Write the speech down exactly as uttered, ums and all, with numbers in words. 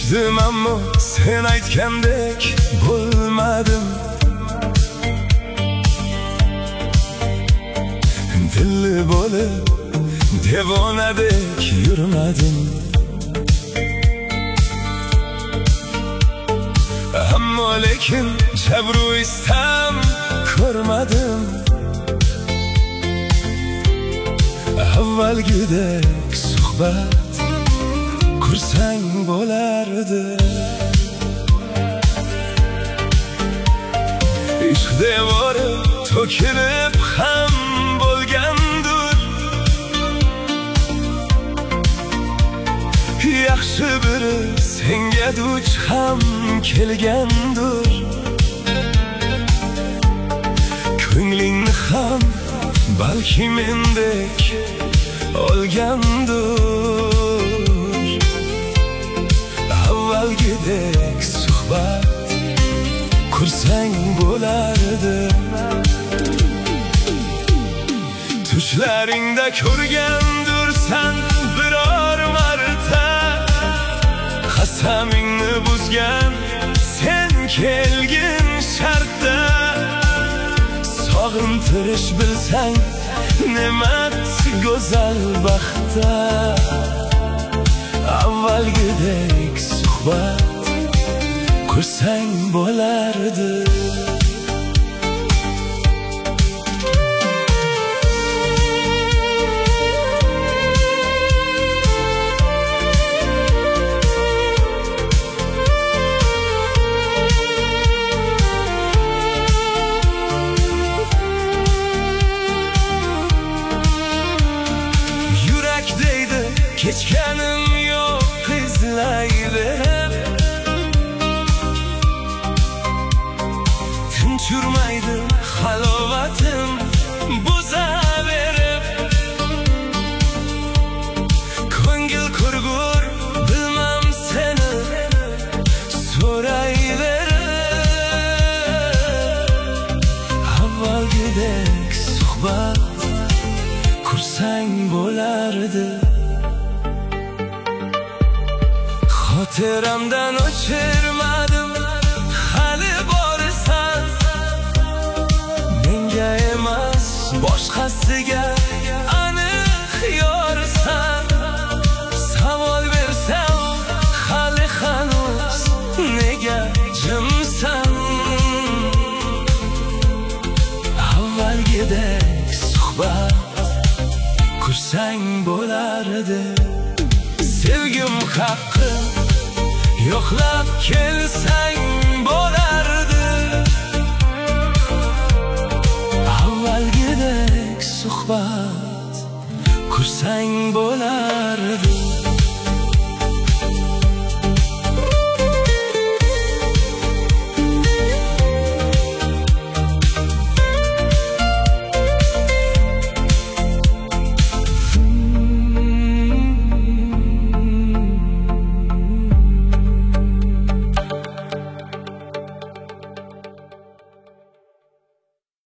Uchdim ammo sen aytgandek bo'lmadim. Dilli bo'lib devonadek yurmadim. Ammo lekin jabru istam ko'rmadim. Avvalgidek suhbat kursang bo'lardi. Ishq devori to'kilib ham bo'lgandir. Yaxshi biri senga duch ham kelgandir. Ko'nglingni ham balki mendek olgandir. Avvalgidek suhbat kursang bo'lardi. Tushlaringda ko'rgandirsan biror marta. Qasamingni buzgan sen kelgin shartda. Sog'intirish bilsang ne'mat go'zal baxtda. Avvalgidek suhbat kursang bo'lardi. Kechganim yo'q izlayverib, tinchurmaydi halovatim buzaverib. Ko'ngil ko'rgur bilmam seni so'rayverib. Avvalgidek suhbat kursang bo'lardi. Xotiramdan o'chirmadim hali borsan. Menga emas boshqasiga aniq yorsan. Savol bersam hali hanuz nega jimsan. Avvalgidek suhbat kursang bo'lardi. Sevgim haqqi yo'qlab kelsang bo'lardi. Avvalgidek suhbat kursang bo'lardi.